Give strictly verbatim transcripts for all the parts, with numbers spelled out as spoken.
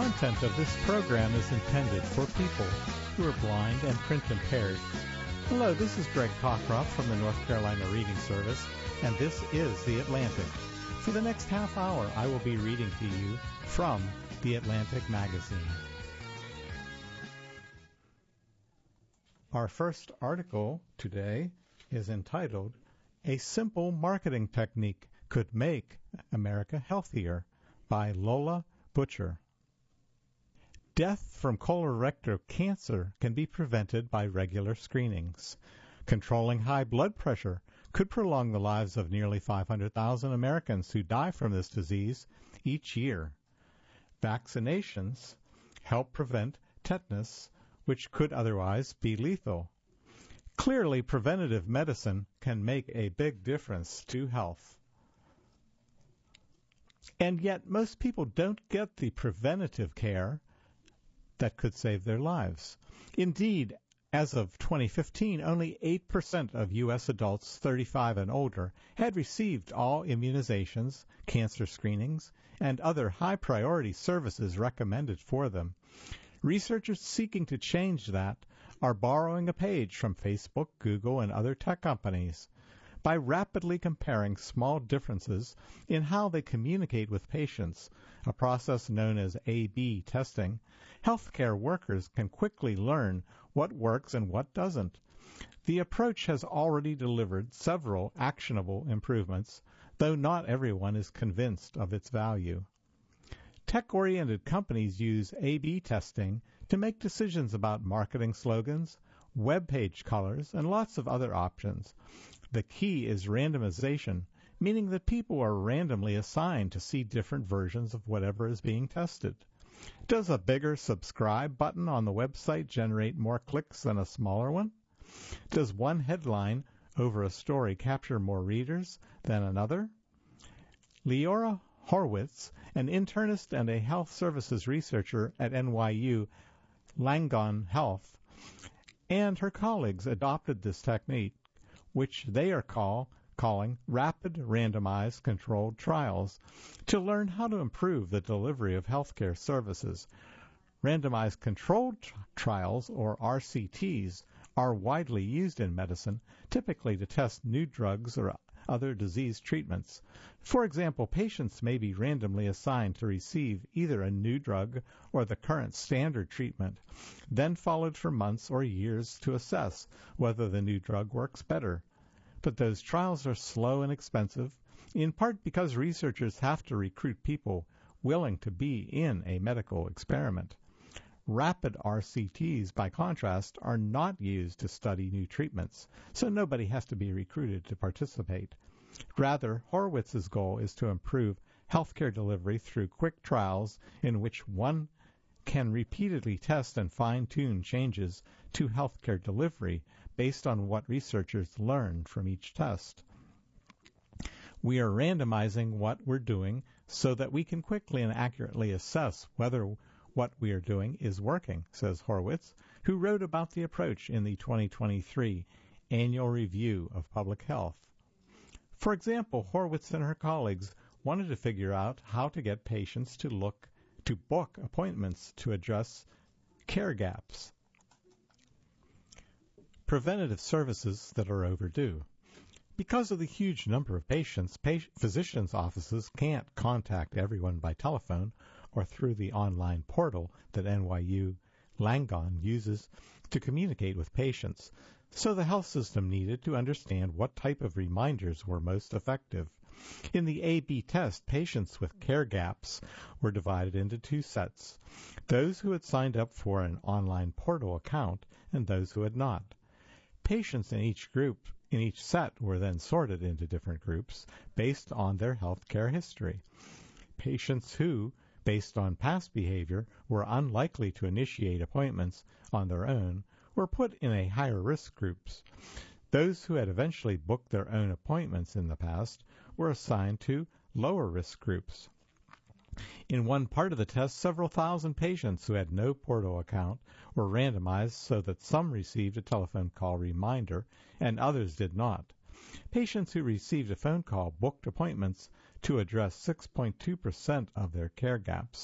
content of this program is intended for people who are blind and print impaired. Hello, this is Greg Cockcroft from the North Carolina Reading Service, and this is The Atlantic. For the next half hour, I will be reading to you from The Atlantic magazine. Our first article today is entitled, "A Simple Marketing Technique Could Make America Healthier," by Lola Butcher. Death from colorectal cancer can be prevented by regular screenings. Controlling high blood pressure could prolong the lives of nearly five hundred thousand Americans who die from this disease each year. Vaccinations help prevent tetanus, which could otherwise be lethal. Clearly, preventative medicine can make a big difference to health. And yet, most people don't get the preventative care that could save their lives. Indeed, as of twenty fifteen, only eight percent of U S adults thirty-five and older had received all immunizations, cancer screenings, and other high-priority services recommended for them. Researchers seeking to change that are borrowing a page from Facebook, Google, and other tech companies. By rapidly comparing small differences in how they communicate with patients, a process known as A B testing, healthcare workers can quickly learn what works and what doesn't. The approach has already delivered several actionable improvements, though not everyone is convinced of its value. Tech-oriented companies use A B testing to make decisions about marketing slogans, web page colors, and lots of other options. The key is randomization, meaning that people are randomly assigned to see different versions of whatever is being tested. Does a bigger subscribe button on the website generate more clicks than a smaller one? Does one headline over a story capture more readers than another? Leora Horwitz, an internist and a health services researcher at N Y U Langone Health, and her colleagues adopted this technique, which they are call, calling rapid randomized controlled trials, to learn how to improve the delivery of healthcare services. Randomized controlled t- trials, or R C Ts, are widely used in medicine, typically to test new drugs or other disease treatments. For example, patients may be randomly assigned to receive either a new drug or the current standard treatment, then followed for months or years to assess whether the new drug works better. But those trials are slow and expensive, in part because researchers have to recruit people willing to be in a medical experiment. Rapid R C Ts, by contrast, are not used to study new treatments, so nobody has to be recruited to participate. Rather, Horwitz's goal is to improve healthcare delivery through quick trials in which one can repeatedly test and fine-tune changes to healthcare delivery based on what researchers learn from each test. We are randomizing what we're doing so that we can quickly and accurately assess whether what we are doing is working, says Horwitz, who wrote about the approach in the twenty twenty-three Annual Review of Public Health. For example, Horwitz and her colleagues wanted to figure out how to get patients to look to book appointments to address care gaps. Preventative services that are overdue. Because of the huge number of patients, patient, physicians' offices can't contact everyone by telephone or through the online portal that N Y U Langone uses to communicate with patients. So the health system needed to understand what type of reminders were most effective. In the A B test, patients with care gaps were divided into two sets, those who had signed up for an online portal account and those who had not. Patients in each group, in each set, were then sorted into different groups based on their health care history. Patients who, based on past behavior, were unlikely to initiate appointments on their own were put in a higher risk groups. Those who had eventually booked their own appointments in the past were assigned to lower risk groups. In one part of the test, several thousand patients who had no portal account were randomized so that some received a telephone call reminder and others did not. Patients who received a phone call booked appointments to address six point two percent of their care gaps,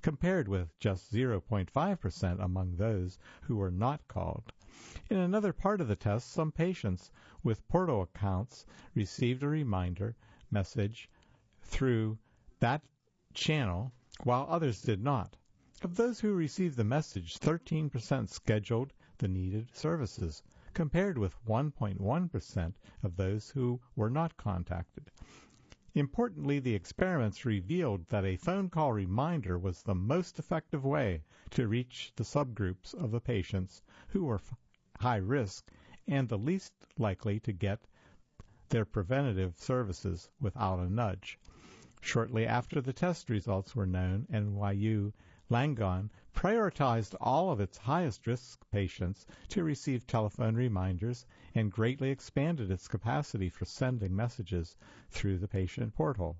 compared with just zero point five percent among those who were not called. In another part of the test, some patients with portal accounts received a reminder message through that channel, while others did not. Of those who received the message, thirteen percent scheduled the needed services, compared with one point one percent of those who were not contacted. Importantly, the experiments revealed that a phone call reminder was the most effective way to reach the subgroups of the patients who were high risk and the least likely to get their preventative services without a nudge. Shortly after the test results were known, N Y U Langone prioritized all of its highest-risk patients to receive telephone reminders and greatly expanded its capacity for sending messages through the patient portal.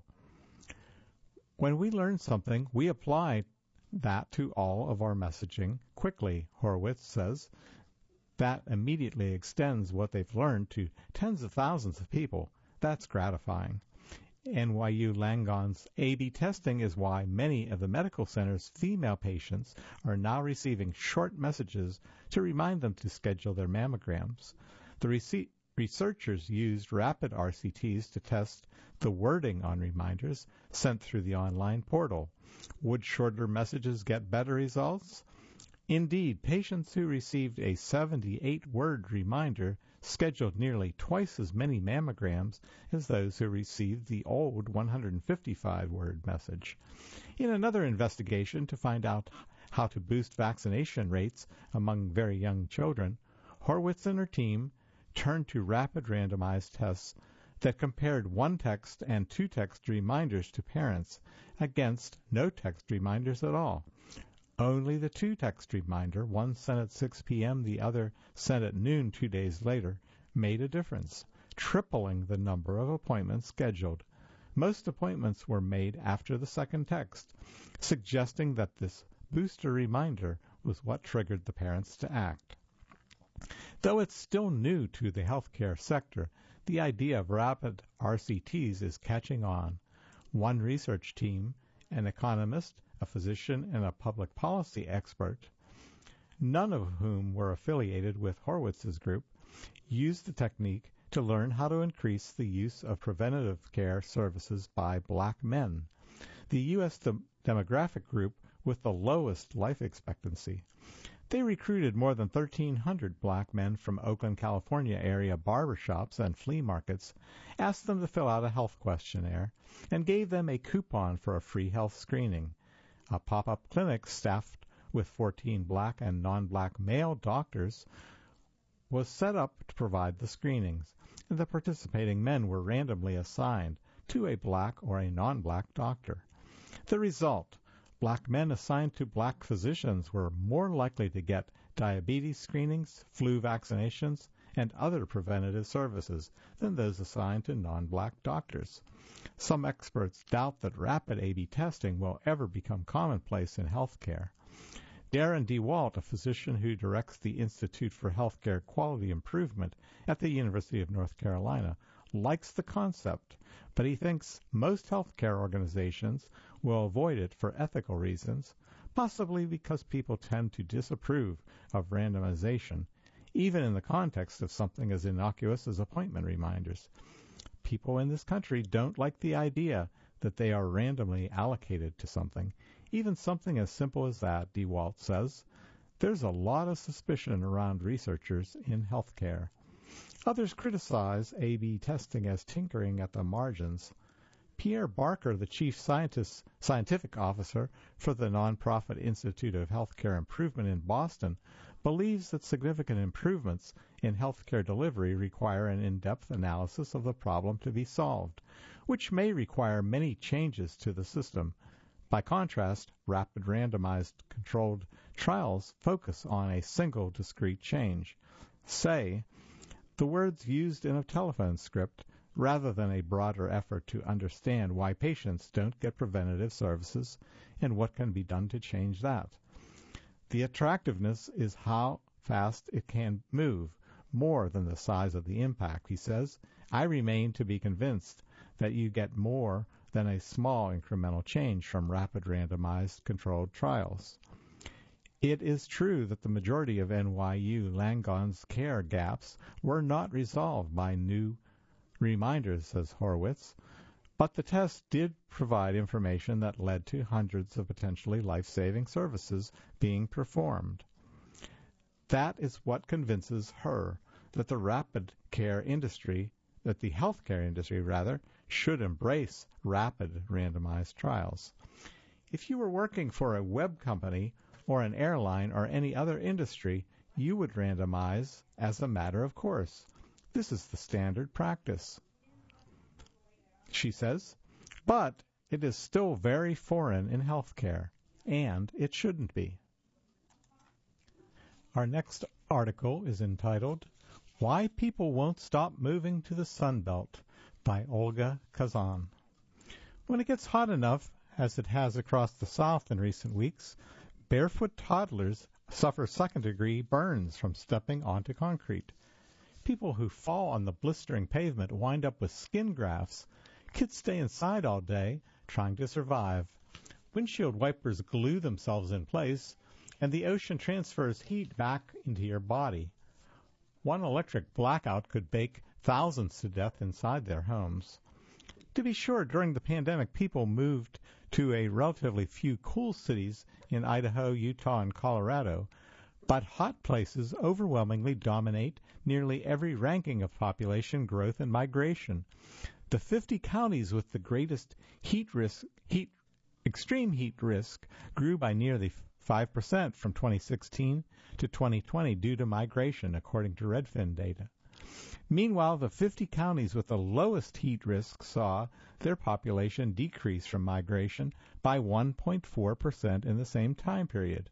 When we learn something, we apply that to all of our messaging quickly, Horowitz says. That immediately extends what they've learned to tens of thousands of people. That's gratifying. N Y U Langone's A B testing is why many of the medical center's female patients are now receiving short messages to remind them to schedule their mammograms. The rece- researchers used rapid R C Ts to test the wording on reminders sent through the online portal. Would shorter messages get better results? Indeed, patients who received a seventy-eight word reminder scheduled nearly twice as many mammograms as those who received the old one hundred fifty-five word message. In another investigation to find out how to boost vaccination rates among very young children, Horowitz and her team turned to rapid randomized tests that compared one-text and two-text reminders to parents against no-text reminders at all. Only the two-text reminder, one sent at six p.m., the other sent at noon two days later, made a difference, tripling the number of appointments scheduled. Most appointments were made after the second text, suggesting that this booster reminder was what triggered the parents to act. Though it's still new to the healthcare sector, the idea of rapid R C Ts is catching on. One research team, an economist, a physician, and a public policy expert, none of whom were affiliated with Horowitz's group, used the technique to learn how to increase the use of preventative care services by black men, the U S de- demographic group with the lowest life expectancy. They recruited more than thirteen hundred black men from Oakland, California area barbershops and flea markets, asked them to fill out a health questionnaire, and gave them a coupon for a free health screening. A pop-up clinic staffed with fourteen black and non-black male doctors was set up to provide the screenings, and the participating men were randomly assigned to a black or a non-black doctor. The result: black men assigned to black physicians were more likely to get diabetes screenings, flu vaccinations, and other preventative services than those assigned to non-black doctors. Some experts doubt that rapid A B testing will ever become commonplace in healthcare. Darren DeWalt, a physician who directs the Institute for Healthcare Quality Improvement at the University of North Carolina, likes the concept, but he thinks most healthcare organizations will avoid it for ethical reasons, possibly because people tend to disapprove of randomization, even in the context of something as innocuous as appointment reminders. People in this country don't like the idea that they are randomly allocated to something, even something as simple as that, DeWalt says. There's a lot of suspicion around researchers in healthcare. Others criticize A B testing as tinkering at the margins. Pierre Barker, the chief scientist, scientific officer for the nonprofit Institute of Healthcare Improvement in Boston, believes that significant improvements in healthcare delivery require an in-depth analysis of the problem to be solved, which may require many changes to the system. By contrast, rapid randomized controlled trials focus on a single discrete change. Say, the words used in a telephone script, rather than a broader effort to understand why patients don't get preventative services and what can be done to change that. The attractiveness is how fast it can move, more than the size of the impact, he says. I remain to be convinced that you get more than a small incremental change from rapid randomized controlled trials. It is true that the majority of N Y U Langon's care gaps were not resolved by new reminders, says Horowitz, but the test did provide information that led to hundreds of potentially life-saving services being performed. That is what convinces her that the rapid care industry, that the healthcare industry rather, should embrace rapid randomized trials. If you were working for a web company or an airline or any other industry, you would randomize as a matter of course. This is the standard practice, she says, but it is still very foreign in healthcare, and it shouldn't be. Our next article is entitled, Why People Won't Stop Moving to the Sun Belt by Olga Kazan. When it gets hot enough, as it has across the South in recent weeks, barefoot toddlers suffer second-degree burns from stepping onto concrete. People who fall on the blistering pavement wind up with skin grafts. Kids stay inside all day, trying to survive. Windshield wipers glue themselves in place, and the ocean transfers heat back into your body. One electric blackout could bake thousands to death inside their homes. To be sure, during the pandemic, people moved to a relatively few cool cities in Idaho, Utah, and Colorado, but hot places overwhelmingly dominate nearly every ranking of population growth and migration. The fifty counties with the greatest heat risk, heat, extreme heat risk grew by nearly five percent from twenty sixteen to twenty twenty due to migration, according to Redfin data. Meanwhile, the fifty counties with the lowest heat risk saw their population decrease from migration by one point four percent in the same time period.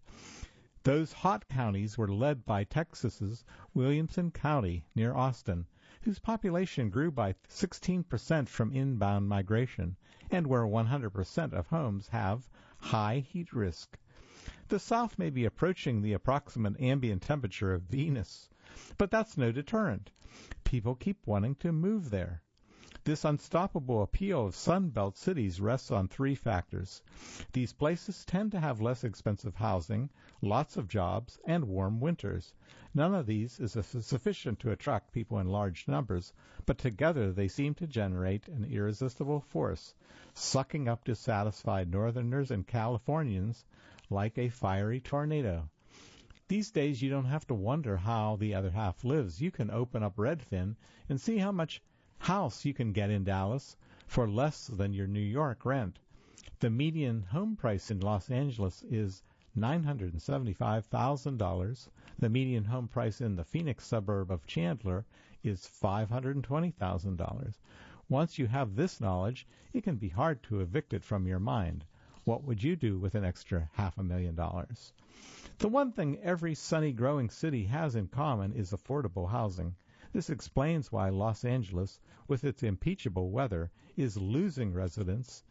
Those hot counties were led by Texas's Williamson County near Austin, whose population grew by sixteen percent from inbound migration, and where one hundred percent of homes have high heat risk. The South may be approaching the approximate ambient temperature of Venus, but that's no deterrent. People keep wanting to move there. This unstoppable appeal of Sunbelt cities rests on three factors. These places tend to have less expensive housing, lots of jobs, and warm winters. None of these is sufficient to attract people in large numbers, but together they seem to generate an irresistible force, sucking up dissatisfied Northerners and Californians like a fiery tornado. These days you don't have to wonder how the other half lives. You can open up Redfin and see how much house you can get in Dallas for less than your New York rent. The median home price in Los Angeles is nine hundred seventy-five thousand dollars. The median home price in the Phoenix suburb of Chandler is five hundred twenty thousand dollars. Once you have this knowledge, it can be hard to evict it from your mind. What would you do with an extra half a million dollars? The one thing every sunny growing city has in common is affordable housing. This explains why Los Angeles, with its impeachable weather, is losing residents.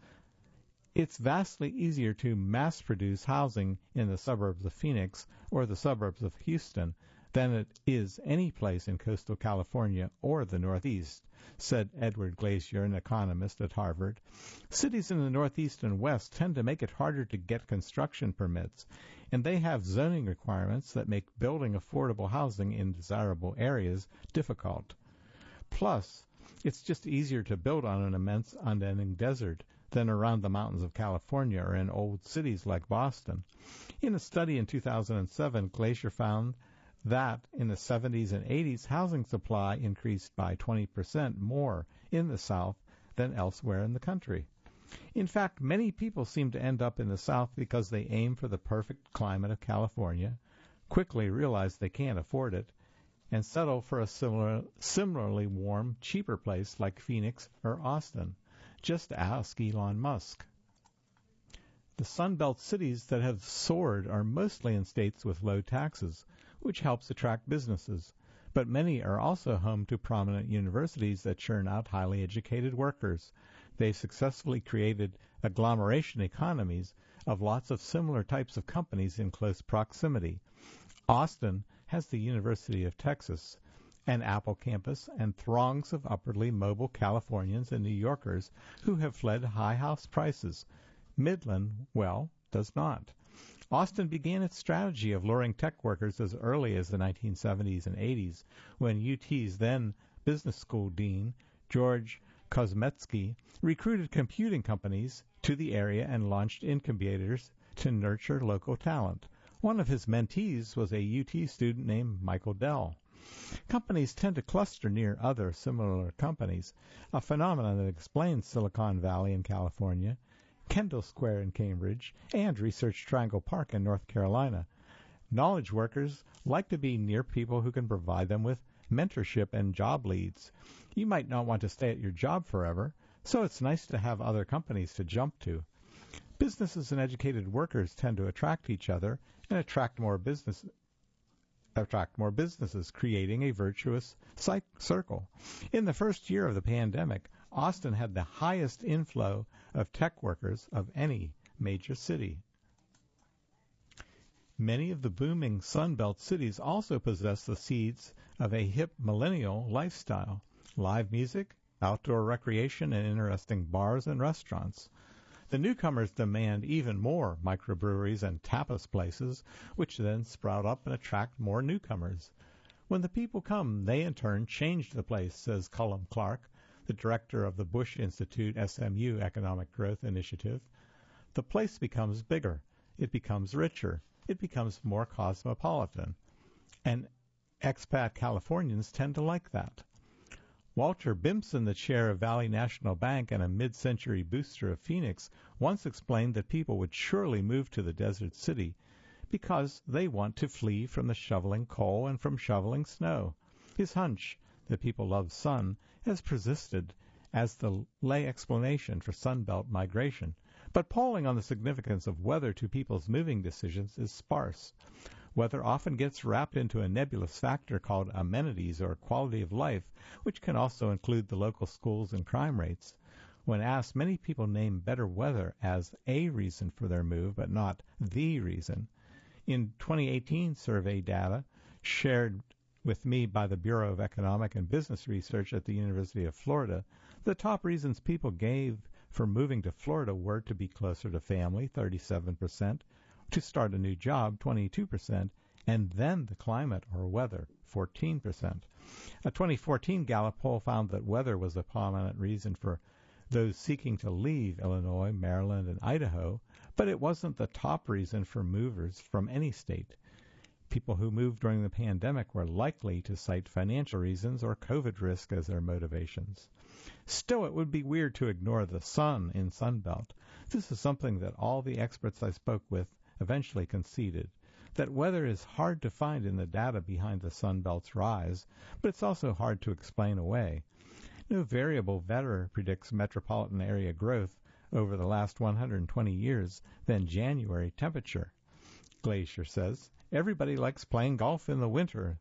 It's vastly easier to mass-produce housing in the suburbs of Phoenix or the suburbs of Houston than it is any place in coastal California or the Northeast, said Edward Glacier, an economist at Harvard. Cities in the Northeast and West tend to make it harder to get construction permits, and they have zoning requirements that make building affordable housing in desirable areas difficult. Plus, it's just easier to build on an immense unending desert than around the mountains of California or in old cities like Boston. In a study in two thousand seven, Glacier found that in the seventies and eighties, housing supply increased by twenty percent more in the South than elsewhere in the country. In fact, many people seem to end up in the South because they aim for the perfect climate of California, quickly realize they can't afford it, and settle for a similar, similarly warm, cheaper place like Phoenix or Austin. Just ask Elon Musk. The Sunbelt cities that have soared are mostly in states with low taxes, which helps attract businesses. But many are also home to prominent universities that churn out highly educated workers. They've successfully created agglomeration economies of lots of similar types of companies in close proximity. Austin has the University of Texas, an Apple campus, and throngs of upwardly mobile Californians and New Yorkers who have fled high house prices. Midland, well, does not. Austin began its strategy of luring tech workers as early as the nineteen seventies and eighties, when U T's then business school dean, George Kosmetsky, recruited computing companies to the area and launched incubators to nurture local talent. One of his mentees was a U T student named Michael Dell. Companies tend to cluster near other similar companies, a phenomenon that explains Silicon Valley in California, Kendall Square in Cambridge, and Research Triangle Park in North Carolina. Knowledge workers like to be near people who can provide them with mentorship and job leads. You might not want to stay at your job forever, so it's nice to have other companies to jump to. Businesses and educated workers tend to attract each other and attract more business attract more businesses, creating a virtuous circle. In the first year of the pandemic, Austin had the highest inflow of tech workers of any major city. Many of the booming Sunbelt cities also possess the seeds of a hip millennial lifestyle: live music, outdoor recreation, and interesting bars and restaurants. The newcomers demand even more microbreweries and tapas places, which then sprout up and attract more newcomers. When the people come, they in turn change the place, says Cullum Clark, the director of the Bush Institute S M U Economic Growth Initiative. The place becomes bigger. It becomes richer. It becomes more cosmopolitan. And expat Californians tend to like that. Walter Bimson, the chair of Valley National Bank and a mid-century booster of Phoenix, once explained that people would surely move to the desert city because they want to flee from the shoveling coal and from shoveling snow. His hunch that people love sun has persisted as the lay explanation for Sunbelt migration, but polling on the significance of weather to people's moving decisions is sparse. Weather often gets wrapped into a nebulous factor called amenities or quality of life, which can also include the local schools and crime rates. When asked, many people name better weather as a reason for their move, but not the reason. In twenty eighteen survey data shared with me by the Bureau of Economic and Business Research at the University of Florida, the top reasons people gave for moving to Florida were to be closer to family, thirty-seven percent, to start a new job, twenty-two percent, and then the climate or weather, fourteen percent. A twenty fourteen Gallup poll found that weather was a prominent reason for those seeking to leave Illinois, Maryland, and Idaho, but it wasn't the top reason for movers from any state. People who moved during the pandemic were likely to cite financial reasons or COVID risk as their motivations. Still, it would be weird to ignore the sun in Sunbelt. This is something that all the experts I spoke with eventually conceded, that weather is hard to find in the data behind the Sunbelt's rise, but it's also hard to explain away. No variable better predicts metropolitan area growth over the last one hundred twenty years than January temperature. Glacier says, everybody likes playing golf in the winter,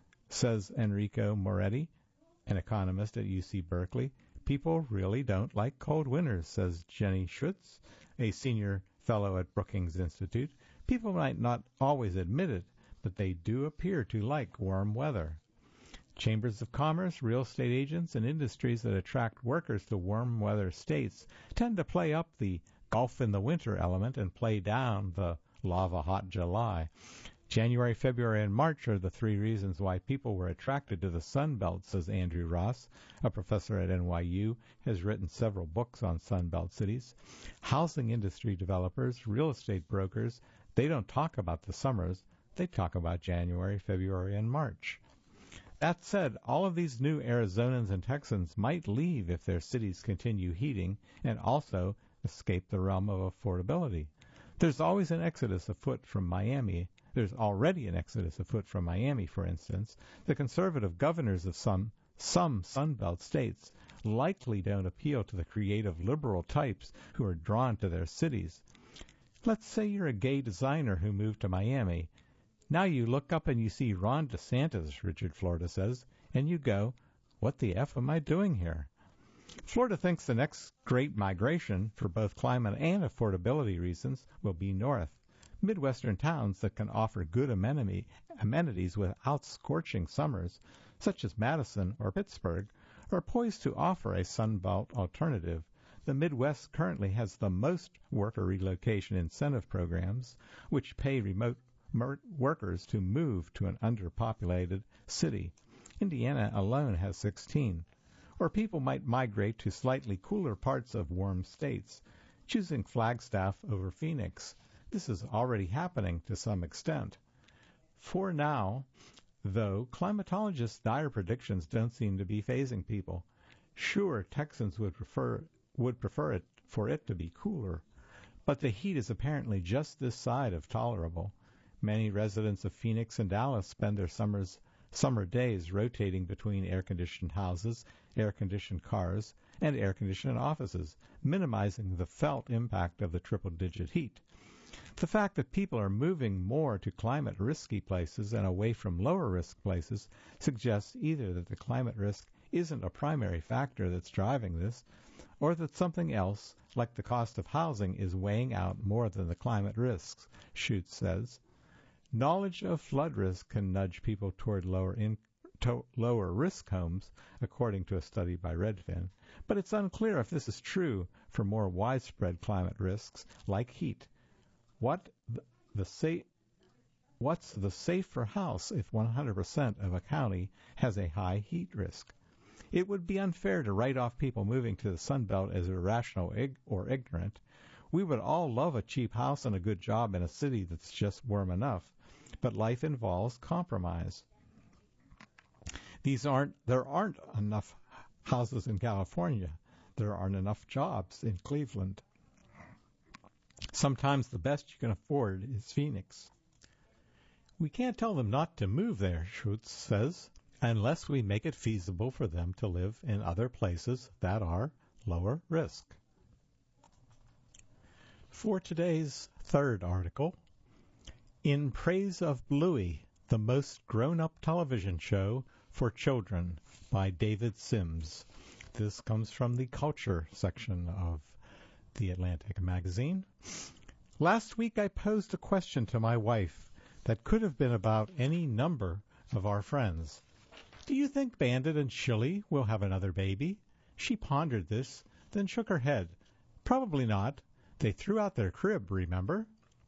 says Enrico Moretti, an economist at U C Berkeley. People really don't like cold winters, says Jenny Schutz, a senior fellow at Brookings Institute. People might not always admit it, but they do appear to like warm weather. Chambers of commerce, real estate agents, and industries that attract workers to warm weather states tend to play up the golf in the winter element and play down the lava hot July. January, February, and March are the three reasons why people were attracted to the Sun Belt, says Andrew Ross, a professor at N Y U, has written several books on Sun Belt cities. Housing industry developers, real estate brokers, they don't talk about the summers, they talk about January, February, and March. That said, all of these new Arizonans and Texans might leave if their cities continue heating and also escape the realm of affordability. There's always an exodus afoot from Miami. There's already an exodus afoot from Miami, for instance. The conservative governors of some, some Sunbelt states likely don't appeal to the creative liberal types who are drawn to their cities. Let's say you're a gay designer who moved to Miami. Now you look up and you see Ron DeSantis, Richard Florida says, and you go, what the F am I doing here? Florida thinks the next great migration, for both climate and affordability reasons, will be north. Midwestern towns that can offer good amenity, amenities without scorching summers, such as Madison or Pittsburgh, are poised to offer a Sunbelt alternative. The Midwest currently has the most worker relocation incentive programs, which pay remote workers to move to an underpopulated city. Indiana alone has sixteen. Or people might migrate to slightly cooler parts of warm states, choosing Flagstaff over Phoenix. This is already happening to some extent. For now, though, climatologists' dire predictions don't seem to be fazing people. Sure, Texans would prefer would prefer it for it to be cooler, but the heat is apparently just this side of tolerable. Many residents of Phoenix and Dallas spend their summers summer days rotating between air-conditioned houses, air-conditioned cars, and air-conditioned offices, minimizing the felt impact of the triple-digit heat. The fact that people are moving more to climate-risky places and away from lower-risk places suggests either that the climate risk isn't a primary factor that's driving this, or that something else, like the cost of housing, is weighing out more than the climate risks, Schutz says. Knowledge of flood risk can nudge people toward lower in, to, lower risk homes, according to a study by Redfin, but it's unclear if this is true for more widespread climate risks like heat. What the, the sa- what's the safer house if one hundred percent of a county has a high heat risk? It would be unfair to write off people moving to the Sun Belt as irrational ig- or ignorant. We would all love a cheap house and a good job in a city that's just warm enough, but life involves compromise. These aren't there aren't enough houses in California. There aren't enough jobs in Cleveland. Sometimes the best you can afford is Phoenix. We can't tell them not to move there, Schutz says, unless we make it feasible for them to live in other places that are lower risk. For today's third article, In Praise of Bluey, the most grown-up television show for children, by David Sims. This comes from the culture section of The Atlantic magazine. Last week I posed a question to my wife that could have been about any number of our friends. Do you think Bandit and Chili will have another baby? She pondered this, then shook her head. Probably not. They threw out their crib, remember?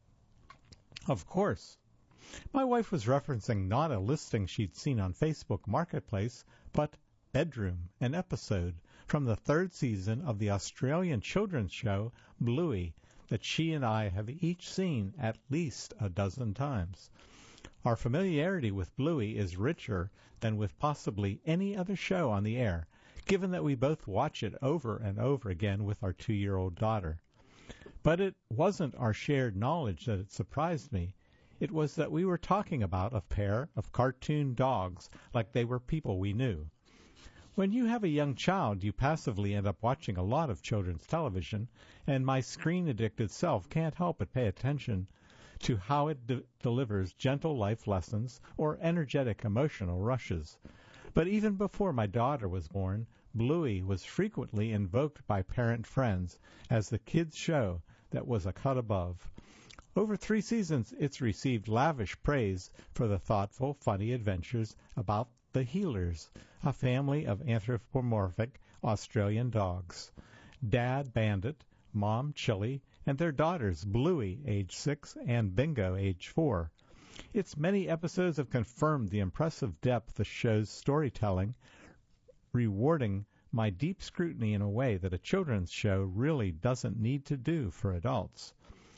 Of course. My wife was referencing not a listing she'd seen on Facebook Marketplace, but Bedroom, an episode from the third season of the Australian children's show Bluey that she and I have each seen at least a dozen times. Our familiarity with Bluey is richer than with possibly any other show on the air, given that we both watch it over and over again with our two-year-old daughter. But it wasn't our shared knowledge that it surprised me. It was that we were talking about a pair of cartoon dogs like they were people we knew. When you have a young child, you passively end up watching a lot of children's television, and my screen-addicted self can't help but pay attention to how it de- delivers gentle life lessons or energetic emotional rushes. But even before my daughter was born, Bluey was frequently invoked by parent friends as the kids' show that was a cut above. Over three seasons, it's received lavish praise for the thoughtful, funny adventures about the Heelers, a family of anthropomorphic Australian dogs. Dad Bandit, Mom Chili, and their daughters Bluey, age six, and Bingo, age four. Its many episodes have confirmed the impressive depth of the show's storytelling, rewarding my deep scrutiny in a way that a children's show really doesn't need to do for adults.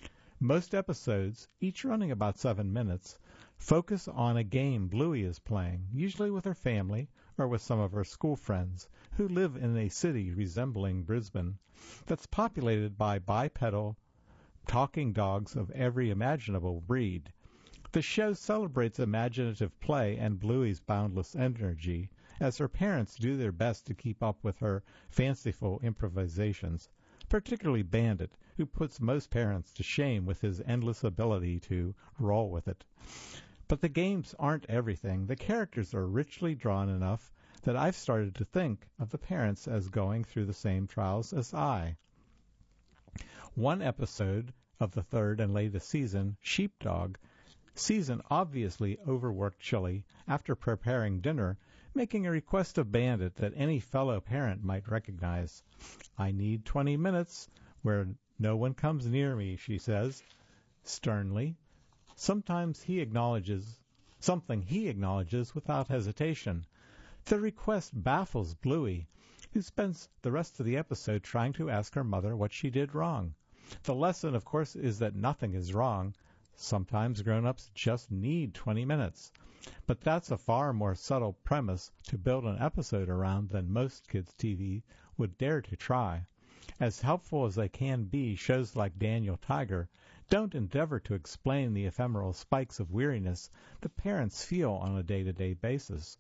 Most episodes, each running about seven minutes, focus on a game Bluey is playing, usually with her family or with some of her school friends, who live in a city resembling Brisbane, that's populated by bipedal, talking dogs of every imaginable breed. The show celebrates imaginative play and Bluey's boundless energy, as her parents do their best to keep up with her fanciful improvisations, particularly Bandit, who puts most parents to shame with his endless ability to roll with it. But the games aren't everything. The characters are richly drawn enough that I've started to think of the parents as going through the same trials as I. One episode of the third and latest season, Sheepdog, Season obviously overworked Chili after preparing dinner, making a request of Bandit that any fellow parent might recognize. "I need twenty minutes where no one comes near me," she says, sternly. Sometimes he acknowledges something he acknowledges without hesitation. The request baffles Bluey, who spends the rest of the episode trying to ask her mother what she did wrong. The lesson, of course, is that nothing is wrong. Sometimes grown-ups just need twenty minutes. But that's a far more subtle premise to build an episode around than most kids' T V would dare to try. As helpful as they can be, shows like Daniel Tiger don't endeavor to explain the ephemeral spikes of weariness that parents feel on a day-to-day basis.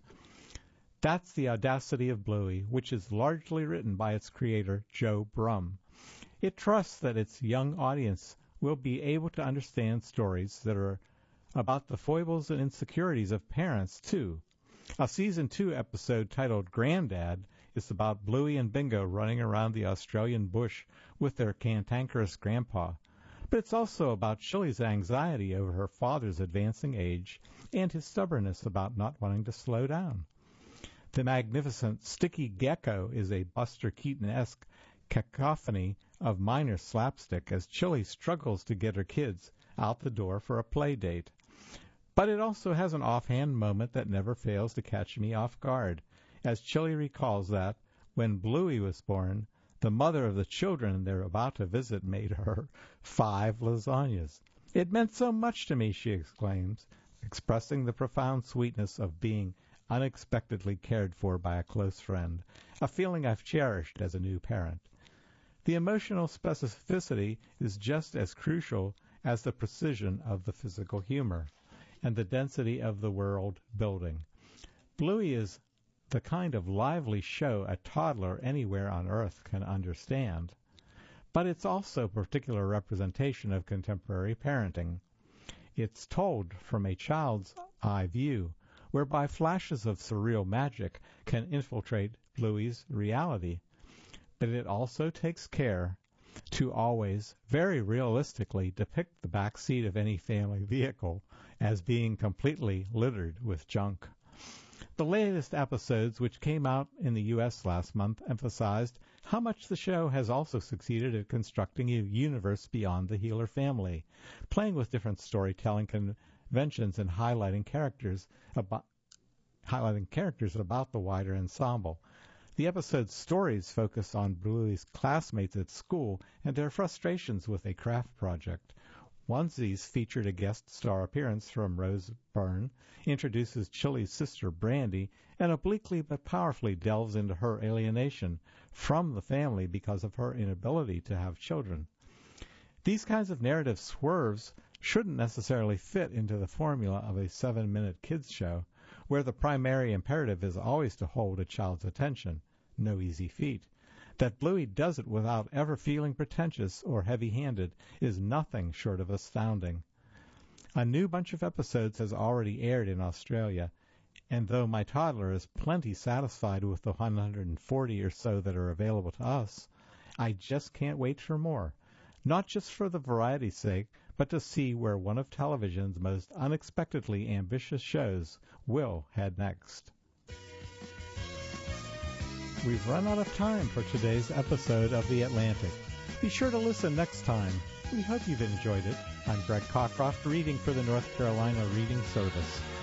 That's the audacity of Bluey, which is largely written by its creator, Joe Brumm. It trusts that its young audience will be able to understand stories that are about the foibles and insecurities of parents, too. A season two episode titled Grandad is about Bluey and Bingo running around the Australian bush with their cantankerous grandpa. But it's also about Chili's anxiety over her father's advancing age and his stubbornness about not wanting to slow down. The magnificent Sticky Gecko is a Buster Keaton-esque cacophony of minor slapstick as Chili struggles to get her kids out the door for a play date. But it also has an offhand moment that never fails to catch me off guard, as Chili recalls that, when Bluey was born, the mother of the children they're about to visit made her five lasagnas. "It meant so much to me," she exclaims, expressing the profound sweetness of being unexpectedly cared for by a close friend, a feeling I've cherished as a new parent. The emotional specificity is just as crucial as the precision of the physical humor and the density of the world building. Bluey is the kind of lively show a toddler anywhere on Earth can understand, but it's also a particular representation of contemporary parenting. It's told from a child's eye view, whereby flashes of surreal magic can infiltrate Bluey's reality. But it also takes care to always, very realistically, depict the back seat of any family vehicle as being completely littered with junk. The latest episodes, which came out in the U S last month, emphasized how much the show has also succeeded at constructing a universe beyond the Heeler family, playing with different storytelling conventions and highlighting characters about, highlighting characters about the wider ensemble. The episode's stories focus on Bluey's classmates at school and their frustrations with a craft project. One of these featured a guest star appearance from Rose Byrne, introduces Chili's sister Brandy, and obliquely but powerfully delves into her alienation from the family because of her inability to have children. These kinds of narrative swerves shouldn't necessarily fit into the formula of a seven-minute kids show, where the primary imperative is always to hold a child's attention. No easy feat. That Bluey does it without ever feeling pretentious or heavy-handed is nothing short of astounding. A new bunch of episodes has already aired in Australia, and though my toddler is plenty satisfied with the one hundred forty or so that are available to us, I just can't wait for more, not just for the variety's sake, but to see where one of television's most unexpectedly ambitious shows will head next. We've run out of time for today's episode of The Atlantic. Be sure to listen next time. We hope you've enjoyed it. I'm Greg Cockcroft, reading for the North Carolina Reading Service.